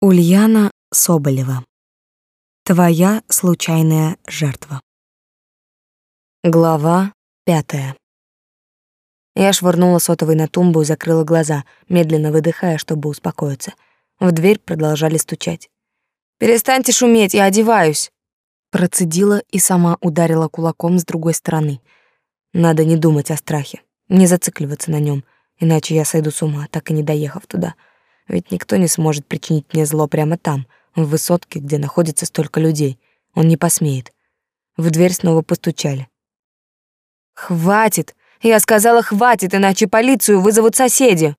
Ульяна Соболева. Твоя случайная жертва. Глава 5. Я швырнула сотовый на тумбу и закрыла глаза, медленно выдыхая, чтобы успокоиться. В дверь продолжали стучать. «Перестаньте шуметь, я одеваюсь!» Процедила и сама ударила кулаком с другой стороны. Надо не думать о страхе, не зацикливаться на нем, иначе я сойду с ума, так и не доехав туда. Ведь никто не сможет причинить мне зло прямо там, в высотке, где находится столько людей. Он не посмеет. В дверь снова постучали. «Хватит! Я сказала, хватит, иначе полицию вызовут соседи!»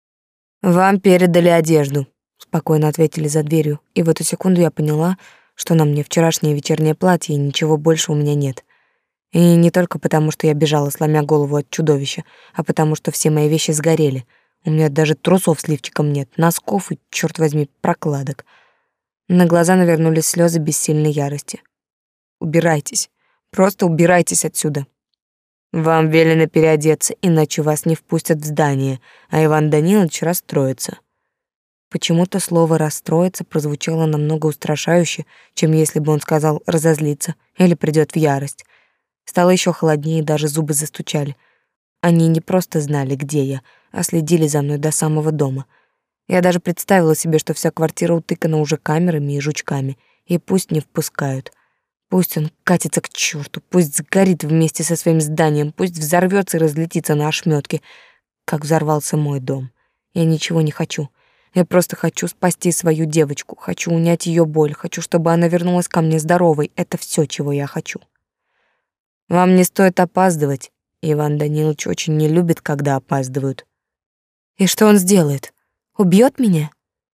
«Вам передали одежду», — спокойно ответили за дверью, и в эту секунду я поняла, что на мне вчерашнее вечернее платье, и ничего больше у меня нет. И не только потому, что я бежала, сломя голову от чудовища, а потому что все мои вещи сгорели. У меня даже трусов с лифчиком нет, носков и, черт возьми, прокладок. На глаза навернулись слезы бессильной ярости. «Убирайтесь, просто убирайтесь отсюда. Вам велено переодеться, иначе вас не впустят в здание, а Иван Данилович расстроится». Почему-то слово «расстроиться» прозвучало намного устрашающе, чем если бы он сказал «разозлиться» или придёт в ярость. Стало ещё холоднее, даже зубы застучали. Они не просто знали, где я, а следили за мной до самого дома. Я даже представила себе, что вся квартира утыкана уже камерами и жучками, и пусть не впускают. Пусть он катится к чёрту, пусть сгорит вместе со своим зданием, пусть взорвётся и разлетится на ошмётки, как взорвался мой дом. Я ничего не хочу. Я просто хочу спасти свою девочку, хочу унять её боль, хочу, чтобы она вернулась ко мне здоровой. Это всё, чего я хочу. Вам не стоит опаздывать. Иван Данилович очень не любит, когда опаздывают. И что он сделает? Убьёт меня?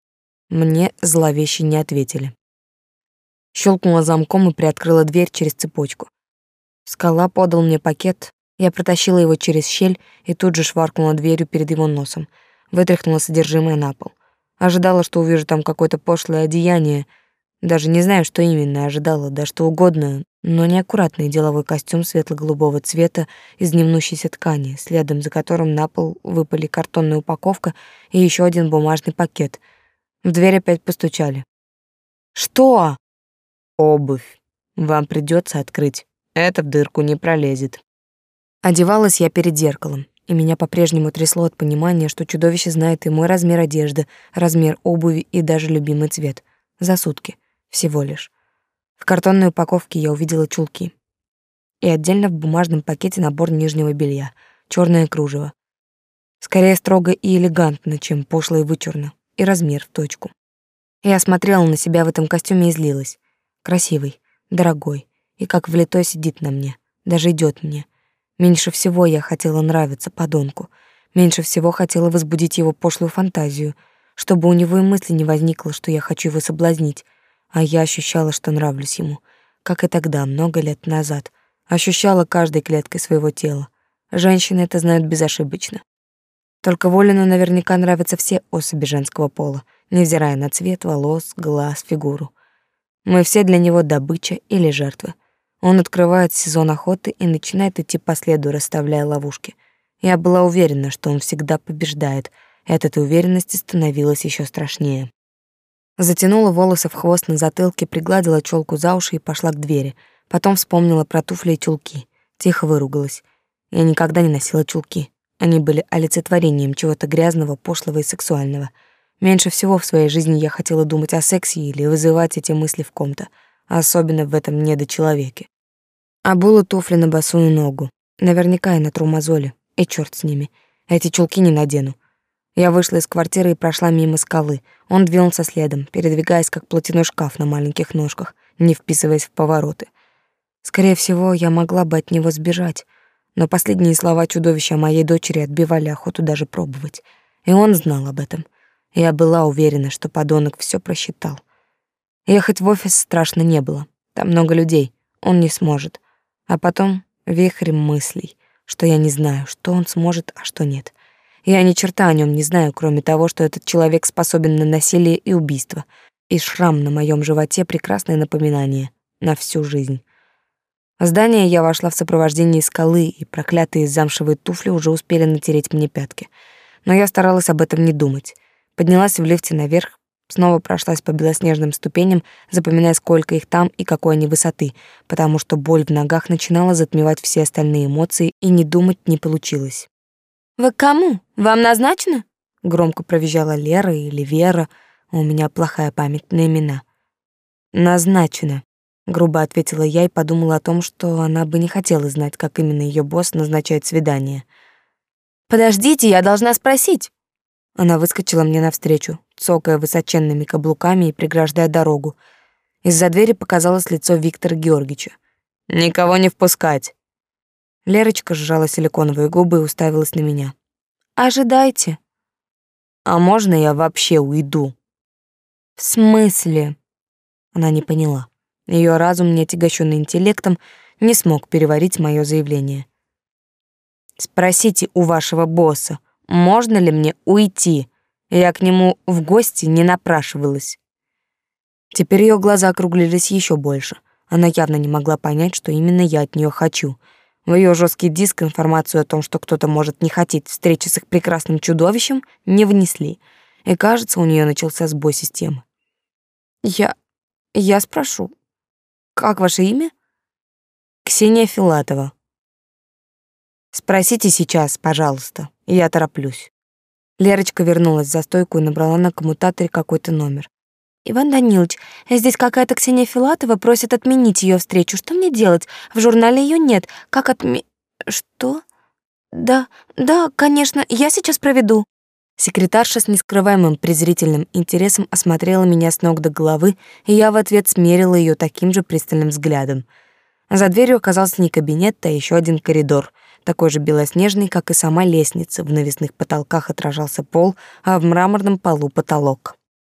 Мне зловеще не ответили. Щелкнула замком и приоткрыла дверь через цепочку. Скала подал мне пакет, я протащила его через щель и тут же шваркнула дверью перед его носом, вытряхнула содержимое на пол. Ожидала, что увижу там какое-то пошлое одеяние, даже не знаю, что именно ожидала, да что угодно, но неаккуратный деловой костюм светло-голубого цвета из немнущейся ткани, следом за которым на пол выпали картонная упаковка и ещё один бумажный пакет. В дверь опять постучали. «Что?» «Обувь. Вам придётся открыть. Это в дырку не пролезет». Одевалась я перед зеркалом, и меня по-прежнему трясло от понимания, что чудовище знает и мой размер одежды, размер обуви и даже любимый цвет. За сутки. Всего лишь. В картонной упаковке я увидела чулки. И отдельно в бумажном пакете набор нижнего белья, чёрное кружево. Скорее строго и элегантно, чем пошло и вычурно, и размер в точку. Я смотрела на себя в этом костюме и злилась. Красивый, дорогой, и как влитой сидит на мне, даже идёт мне. Меньше всего я хотела нравиться подонку, меньше всего хотела возбудить его пошлую фантазию, чтобы у него и мысли не возникло, что я хочу его соблазнить, а я ощущала, что нравлюсь ему, как и тогда, много лет назад, ощущала каждой клеткой своего тела. Женщины это знают безошибочно. Только Волину наверняка нравятся все особи женского пола, невзирая на цвет волос, глаз, фигуру. Мы все для него добыча или жертвы. Он открывает сезон охоты и начинает идти по следу, расставляя ловушки. Я была уверена, что он всегда побеждает, и от этой уверенности становилось ещё страшнее. Затянула волосы в хвост на затылке, пригладила чёлку за уши и пошла к двери. Потом вспомнила про туфли и чулки. Тихо выругалась. Я никогда не носила чулки. Они были олицетворением чего-то грязного, пошлого и сексуального. Меньше всего в своей жизни я хотела думать о сексе или вызывать эти мысли в ком-то, особенно в этом недочеловеке. Обула туфли на босую ногу. Наверняка я натру мозоли, и чёрт с ними. Эти чулки не надену. Я вышла из квартиры и прошла мимо скалы. Он двинулся следом, передвигаясь как платяной шкаф на маленьких ножках, не вписываясь в повороты. Скорее всего, я могла бы от него сбежать, но последние слова чудовища о моей дочери отбивали охоту даже пробовать. И он знал об этом. Я была уверена, что подонок всё просчитал. Ехать в офис страшно не было. Там много людей. Он не сможет. А потом вихрь мыслей, что я не знаю, что он сможет, а что нет. Я ни черта о нём не знаю, кроме того, что этот человек способен на насилие и убийство. И шрам на моём животе — прекрасное напоминание на всю жизнь. В здание я вошла в сопровождении скалы, и проклятые замшевые туфли уже успели натереть мне пятки. Но я старалась об этом не думать. Поднялась в лифте наверх, Снова прошлась по белоснежным ступеням, запоминая, сколько их там и какой они высоты, потому что боль в ногах начинала затмевать все остальные эмоции, и не думать не получилось. «Вы к кому? Вам назначено?» Громко провизжала Лера или Вера. У меня плохая память на имена. «Назначено», — грубо ответила я и подумала о том, что она бы не хотела знать, как именно ее босс назначает свидание. «Подождите, я должна спросить». Она выскочила мне навстречу, цокая высоченными каблуками и преграждая дорогу. Из-за двери показалось лицо Виктора Георгиевича. «Никого не впускать!» Лерочка сжала силиконовые губы и уставилась на меня. «Ожидайте». «А можно я вообще уйду?» «В смысле?» Она не поняла. Ее разум, не отягощенный интеллектом, не смог переварить мое заявление. «Спросите у вашего босса, можно ли мне уйти? Я к нему в гости не напрашивалась». Теперь ее глаза округлились еще больше. Она явно не могла понять, что именно я от нее хочу. В ее жесткий диск информацию о том, что кто-то может не хотеть встречи с их прекрасным чудовищем, не внесли. И, кажется, у нее начался сбой системы. Я спрошу. Как ваше имя? Ксения Филатова. Спросите сейчас, пожалуйста. Я тороплюсь. Лерочка вернулась за стойку и набрала на коммутаторе какой-то номер. Иван Данилович, здесь какая-то Ксения Филатова просит отменить ее встречу. Что мне делать? В журнале ее нет. Как Что? Да, конечно, я сейчас проведу. Секретарша с нескрываемым презрительным интересом осмотрела меня с ног до головы, и я в ответ смерила ее таким же пристальным взглядом. За дверью оказался не кабинет, а еще один коридор, такой же белоснежный, как и сама лестница. В навесных потолках отражался пол, а в мраморном полу потолок.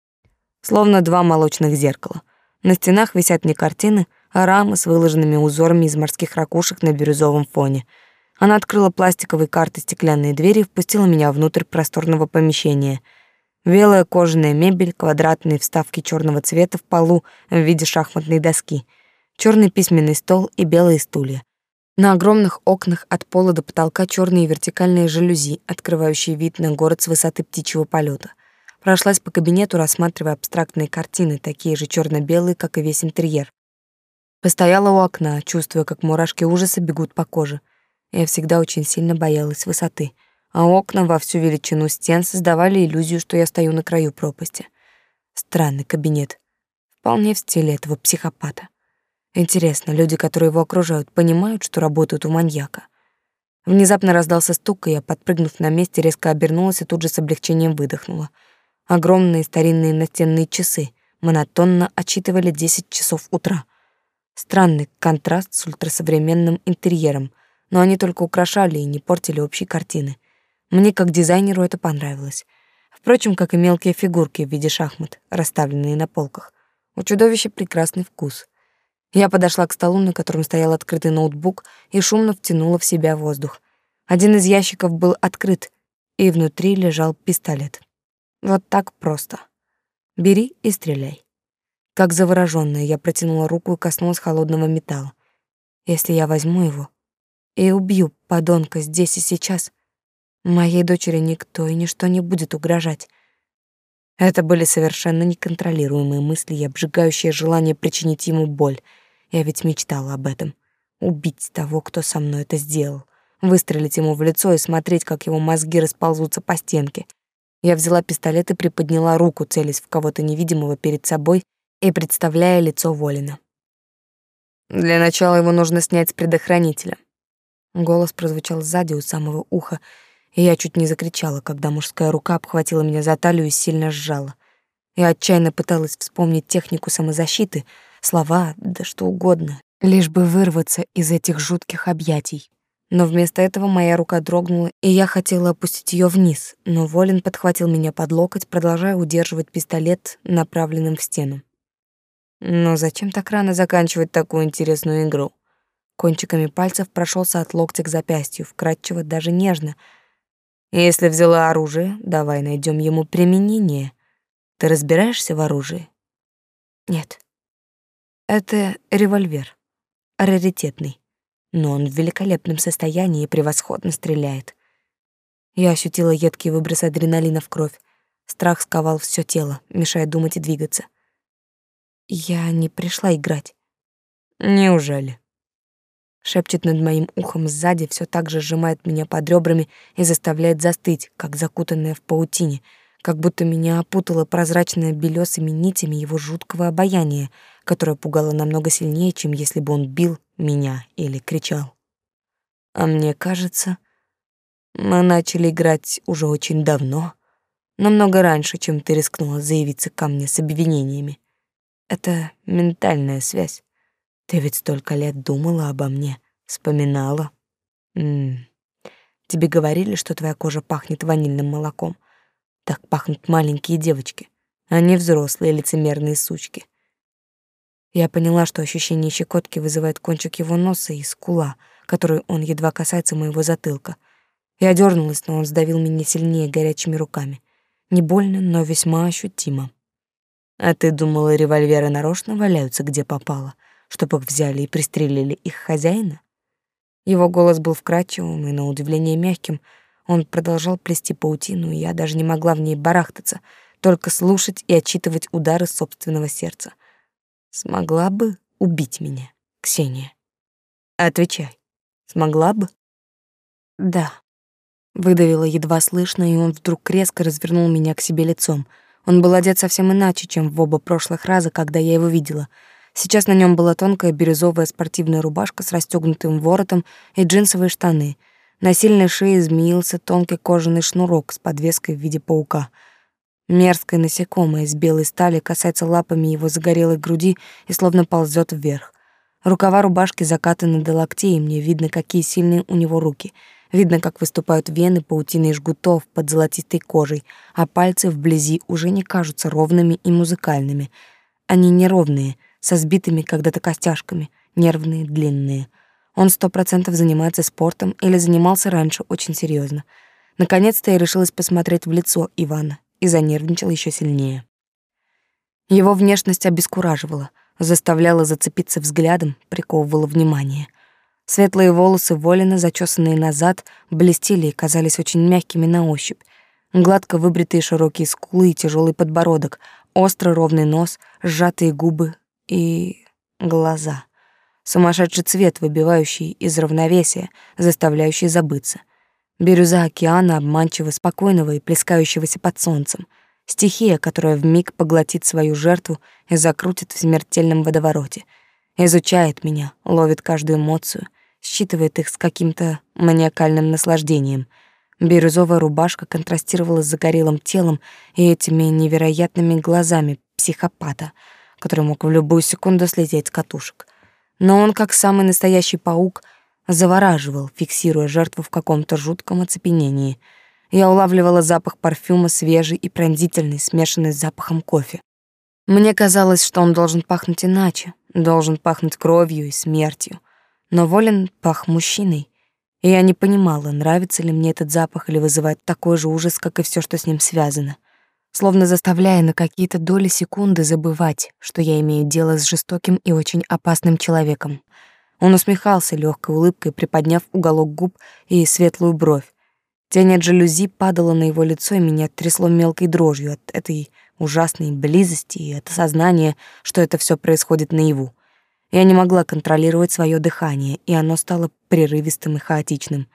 Словно два молочных зеркала. На стенах висят не картины, а рамы с выложенными узорами из морских ракушек на бирюзовом фоне. Она открыла пластиковые карты стеклянные двери и впустила меня внутрь просторного помещения. Белая кожаная мебель, квадратные вставки черного цвета в полу в виде шахматной доски, черный письменный стол и белые стулья. На огромных окнах от пола до потолка черные вертикальные жалюзи, открывающие вид на город с высоты птичьего полета. Прошлась по кабинету, рассматривая абстрактные картины, такие же черно-белые, как и весь интерьер. Постояла у окна, чувствуя, как мурашки ужаса бегут по коже. Я всегда очень сильно боялась высоты, а окна во всю величину стен создавали иллюзию, что я стою на краю пропасти. Странный кабинет. Вполне в стиле этого психопата. Интересно, люди, которые его окружают, понимают, что работают у маньяка? Внезапно раздался стук, и я, подпрыгнув на месте, резко обернулась и тут же с облегчением выдохнула. Огромные старинные настенные часы монотонно отсчитывали 10 часов утра. Странный контраст с ультрасовременным интерьером, но они только украшали и не портили общей картины. Мне, как дизайнеру, это понравилось. Впрочем, как и мелкие фигурки в виде шахмат, расставленные на полках. У чудовища прекрасный вкус. Я подошла к столу, на котором стоял открытый ноутбук, и шумно втянула в себя воздух. Один из ящиков был открыт, и внутри лежал пистолет. Вот так просто. Бери и стреляй. Как заворожённая, я протянула руку и коснулась холодного металла. Если я возьму его и убью подонка здесь и сейчас, моей дочери никто и ничто не будет угрожать. Это были совершенно неконтролируемые мысли и обжигающее желание причинить ему боль. Я ведь мечтала об этом. Убить того, кто со мной это сделал. Выстрелить ему в лицо и смотреть, как его мозги расползутся по стенке. Я взяла пистолет и приподняла руку, целясь в кого-то невидимого перед собой и представляя лицо Волина. Для начала его нужно снять с предохранителя. Голос прозвучал сзади у самого уха, и я чуть не закричала, когда мужская рука обхватила меня за талию и сильно сжала. Я отчаянно пыталась вспомнить технику самозащиты, слова, да что угодно, лишь бы вырваться из этих жутких объятий. Но вместо этого моя рука дрогнула, и я хотела опустить ее вниз, но Волин подхватил меня под локоть, продолжая удерживать пистолет, направленным в стену. Но зачем так рано заканчивать такую интересную игру? Кончиками пальцев прошелся от локтя к запястью, вкрадчиво, даже нежно. Если взяла оружие, давай найдем ему применение. Ты разбираешься в оружии? Нет. Это револьвер. Раритетный. Но он в великолепном состоянии и превосходно стреляет. Я ощутила едкий выброс адреналина в кровь. Страх сковал все тело, мешая думать и двигаться. Я не пришла играть. Неужели? Шепчет над моим ухом сзади, все так же сжимает меня под ребрами и заставляет застыть, как закутанная в паутине, как будто меня опутало прозрачное белесыми нитями его жуткого обаяния, которое пугало намного сильнее, чем если бы он бил меня или кричал. А мне кажется, мы начали играть уже очень давно, намного раньше, чем ты рискнула заявиться ко мне с обвинениями. Это ментальная связь. Ты ведь столько лет думала обо мне, вспоминала. Тебе говорили, что твоя кожа пахнет ванильным молоком. Так пахнут маленькие девочки, а не взрослые лицемерные сучки. Я поняла, что ощущение щекотки вызывает кончик его носа и скула, которой он едва касается моего затылка. Я дернулась, но он сдавил меня сильнее горячими руками. Не больно, но весьма ощутимо. А ты думала, револьверы нарочно валяются, где попало, чтобы их взяли и пристрелили их хозяина? Его голос был вкрадчивым и, на удивление, мягким. Он продолжал плести паутину, и я даже не могла в ней барахтаться, только слушать и отчитывать удары собственного сердца. Смогла бы убить меня, Ксения? Отвечай. Смогла бы? Да. Выдавила едва слышно, и он вдруг резко развернул меня к себе лицом. Он был одет совсем иначе, чем в оба прошлых раза, когда я его видела. Сейчас на нем была тонкая бирюзовая спортивная рубашка с расстёгнутым воротом и джинсовые штаны. На сильной шее змеился тонкий кожаный шнурок с подвеской в виде паука. Мерзкое насекомое из белой стали касается лапами его загорелой груди и словно ползёт вверх. Рукава рубашки закатаны до локтей, и мне видно, какие сильные у него руки. Видно, как выступают вены паутиной жгутов под золотистой кожей, а пальцы вблизи уже не кажутся ровными и музыкальными. Они неровные, со сбитыми когда-то костяшками, нервные, длинные. Он 100% занимается спортом или занимался раньше очень серьезно. Наконец-то я решилась посмотреть в лицо Ивана и занервничала еще сильнее. Его внешность обескураживала, заставляла зацепиться взглядом, приковывала внимание. Светлые волосы Волина, зачесанные назад, блестели и казались очень мягкими на ощупь. Гладко выбритые широкие скулы и тяжелый подбородок, острый ровный нос, сжатые губы и глаза. Сумасшедший цвет, выбивающий из равновесия, заставляющий забыться. Бирюза океана, обманчиво спокойного и плескающегося под солнцем. Стихия, которая вмиг поглотит свою жертву и закрутит в смертельном водовороте. Изучает меня, ловит каждую эмоцию, считывает их с каким-то маниакальным наслаждением. Бирюзовая рубашка контрастировала с загорелым телом и этими невероятными глазами психопата, который мог в любую секунду слететь с катушек. Но он, как самый настоящий паук, завораживал, фиксируя жертву в каком-то жутком оцепенении. Я улавливала запах парфюма, свежий и пронзительный, смешанный с запахом кофе. Мне казалось, что он должен пахнуть иначе, должен пахнуть кровью и смертью. Но Волин пах мужчиной, и я не понимала, нравится ли мне этот запах или вызывает такой же ужас, как и все, что с ним связано. Словно заставляя на какие-то доли секунды забывать, что я имею дело с жестоким и очень опасным человеком. Он усмехался легкой улыбкой, приподняв уголок губ и светлую бровь. Тень от жалюзи падала на его лицо, и меня трясло мелкой дрожью от этой ужасной близости и от осознания, что это все происходит наяву. Я не могла контролировать свое дыхание, и оно стало прерывистым и хаотичным.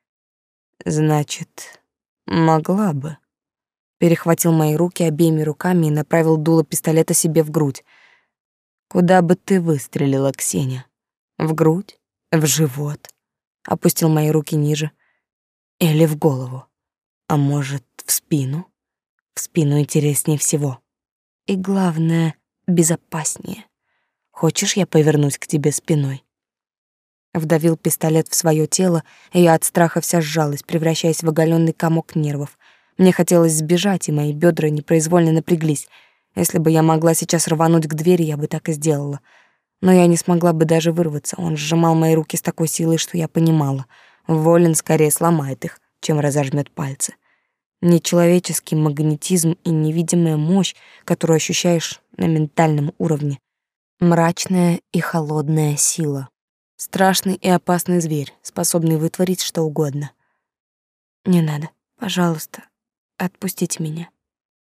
«Значит, могла бы». Перехватил мои руки обеими руками и направил дуло пистолета себе в грудь. «Куда бы ты выстрелила, Ксения? В грудь? В живот?» Опустил мои руки ниже. «Или в голову? А может, в спину? В спину интереснее всего. И главное, безопаснее. Хочешь, я повернусь к тебе спиной?» Вдавил пистолет в свое тело, и я от страха вся сжалась, превращаясь в оголенный комок нервов. Мне хотелось сбежать, и мои бедра непроизвольно напряглись. Если бы я могла сейчас рвануть к двери, я бы так и сделала. Но я не смогла бы даже вырваться. Он сжимал мои руки с такой силой, что я понимала. Волин скорее сломает их, чем разожмет пальцы. Нечеловеческий магнетизм и невидимая мощь, которую ощущаешь на ментальном уровне. Мрачная и холодная сила. Страшный и опасный зверь, способный вытворить что угодно. «Не надо, пожалуйста, отпустите меня».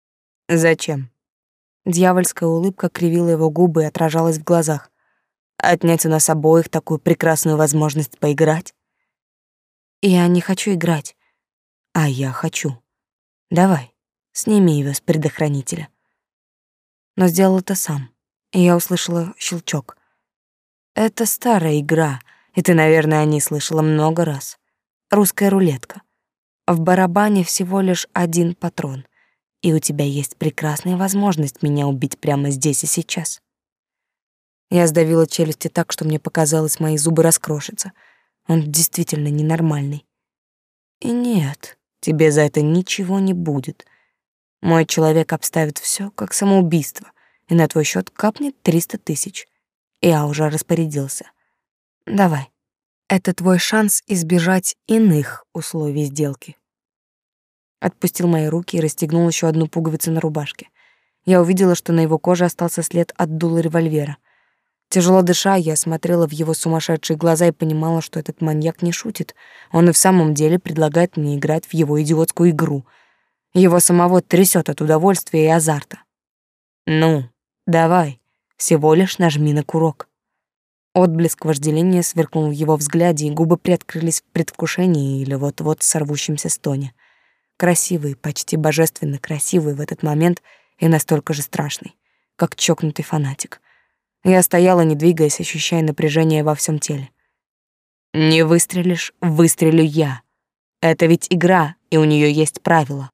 Зачем? Дьявольская улыбка кривила его губы и отражалась в глазах. Отнять у нас обоих такую прекрасную возможность поиграть? Я не хочу играть. А я хочу. Давай, сними его с предохранителя. Но сделал это сам, и я услышала щелчок. Это старая игра, и ты, наверное, о ней слышала много раз. Русская рулетка. В барабане всего лишь один патрон, и у тебя есть прекрасная возможность меня убить прямо здесь и сейчас. Я сдавила челюсти так, что мне показалось, мои зубы раскрошатся. Он действительно ненормальный. И нет, тебе за это ничего не будет. Мой человек обставит все как самоубийство, и на твой счет капнет 300 тысяч. Я уже распорядился. Давай. Это твой шанс избежать иных условий сделки. Отпустил мои руки и расстегнул еще одну пуговицу на рубашке. Я увидела, что на его коже остался след от дула револьвера. Тяжело дыша, я смотрела в его сумасшедшие глаза и понимала, что этот маньяк не шутит. Он и в самом деле предлагает мне играть в его идиотскую игру. Его самого трясет от удовольствия и азарта. Ну, давай, всего лишь нажми на курок. Отблеск вожделения сверкнул в его взгляде, и губы приоткрылись в предвкушении или вот-вот сорвущемся стоне. Красивый, почти божественно красивый в этот момент и настолько же страшный, как чокнутый фанатик. Я стояла, не двигаясь, ощущая напряжение во всем теле. Не выстрелишь, выстрелю я. Это ведь игра, и у нее есть правила.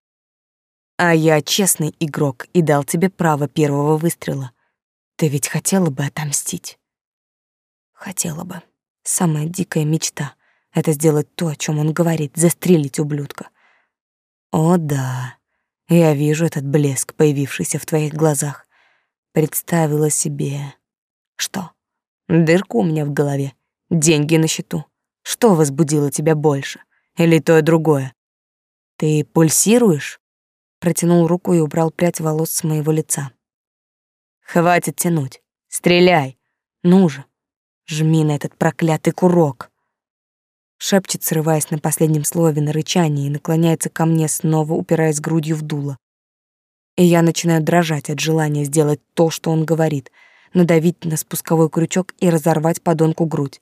А я честный игрок и дал тебе право первого выстрела. Ты ведь хотела бы отомстить? Хотела бы. Самая дикая мечта — это сделать то, о чем он говорит, застрелить ублюдка. О да, я вижу этот блеск, появившийся в твоих глазах. Представила себе... Что? Дырку у меня в голове, деньги на счету. Что возбудило тебя больше? Или то и другое? Ты пульсируешь? Протянул руку и убрал прядь волос с моего лица. Хватит тянуть. Стреляй. Ну же, жми на этот проклятый курок. Шепчет, срываясь на последнем слове на рычание, и наклоняется ко мне, снова упираясь грудью в дуло. И я начинаю дрожать от желания сделать то, что он говорит, надавить на спусковой крючок и разорвать подонку грудь.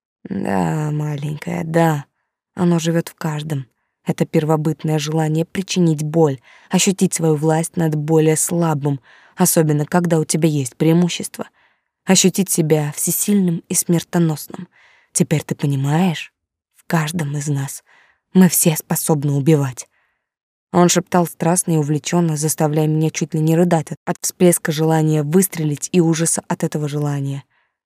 Да, маленькая, да, оно живет в каждом. Это первобытное желание причинить боль, ощутить свою власть над более слабым, особенно когда у тебя есть преимущество. Ощутить себя всесильным и смертоносным. Теперь ты понимаешь? В каждом из нас мы все способны убивать. Он шептал страстно и увлеченно, заставляя меня чуть ли не рыдать от всплеска желания выстрелить и ужаса от этого желания.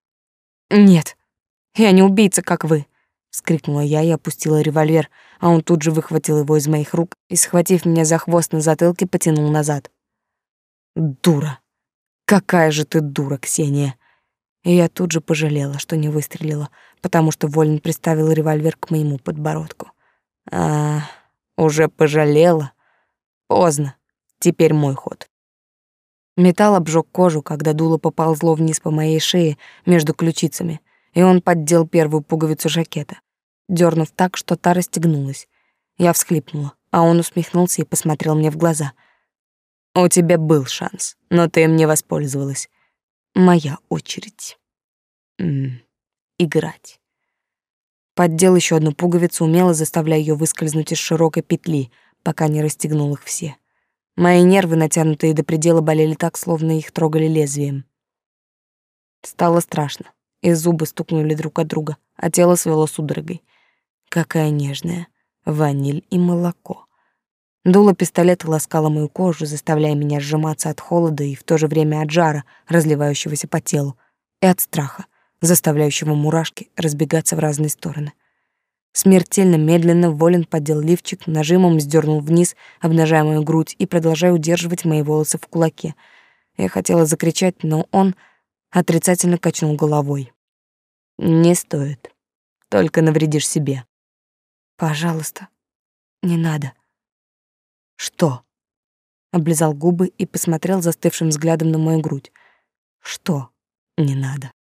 «Нет, я не убийца, как вы!» — вскрикнула я и опустила револьвер, а он тут же выхватил его из моих рук и, схватив меня за хвост на затылке, потянул назад. «Дура! Какая же ты дура, Ксения!» И я тут же пожалела, что не выстрелила, потому что Волин приставил револьвер к моему подбородку. Уже пожалела? Поздно. Теперь мой ход. Металл обжег кожу, когда дуло поползло вниз по моей шее между ключицами, и он поддел первую пуговицу жакета, дернув так, что та расстегнулась. Я всхлипнула, а он усмехнулся и посмотрел мне в глаза. «У тебя был шанс, но ты им не воспользовалась. Моя очередь. Играть». Поддел еще одну пуговицу, умело заставляя ее выскользнуть из широкой петли, пока не расстегнул их все. Мои нервы, натянутые до предела, болели так, словно их трогали лезвием. Стало страшно, и зубы стукнули друг от друга, а тело свело судорогой. Какая нежная ваниль и молоко. Дуло пистолета ласкало мою кожу, заставляя меня сжиматься от холода и в то же время от жара, разливающегося по телу, и от страха, заставляющего мурашки разбегаться в разные стороны. Смертельно медленно Волин поддел лифчик, нажимом сдернул вниз, обнажая мою грудь и продолжая удерживать мои волосы в кулаке. Я хотела закричать, но он отрицательно качнул головой. «Не стоит. Только навредишь себе». «Пожалуйста, не надо». «Что?» Облизал губы и посмотрел застывшим взглядом на мою грудь. «Что не надо?»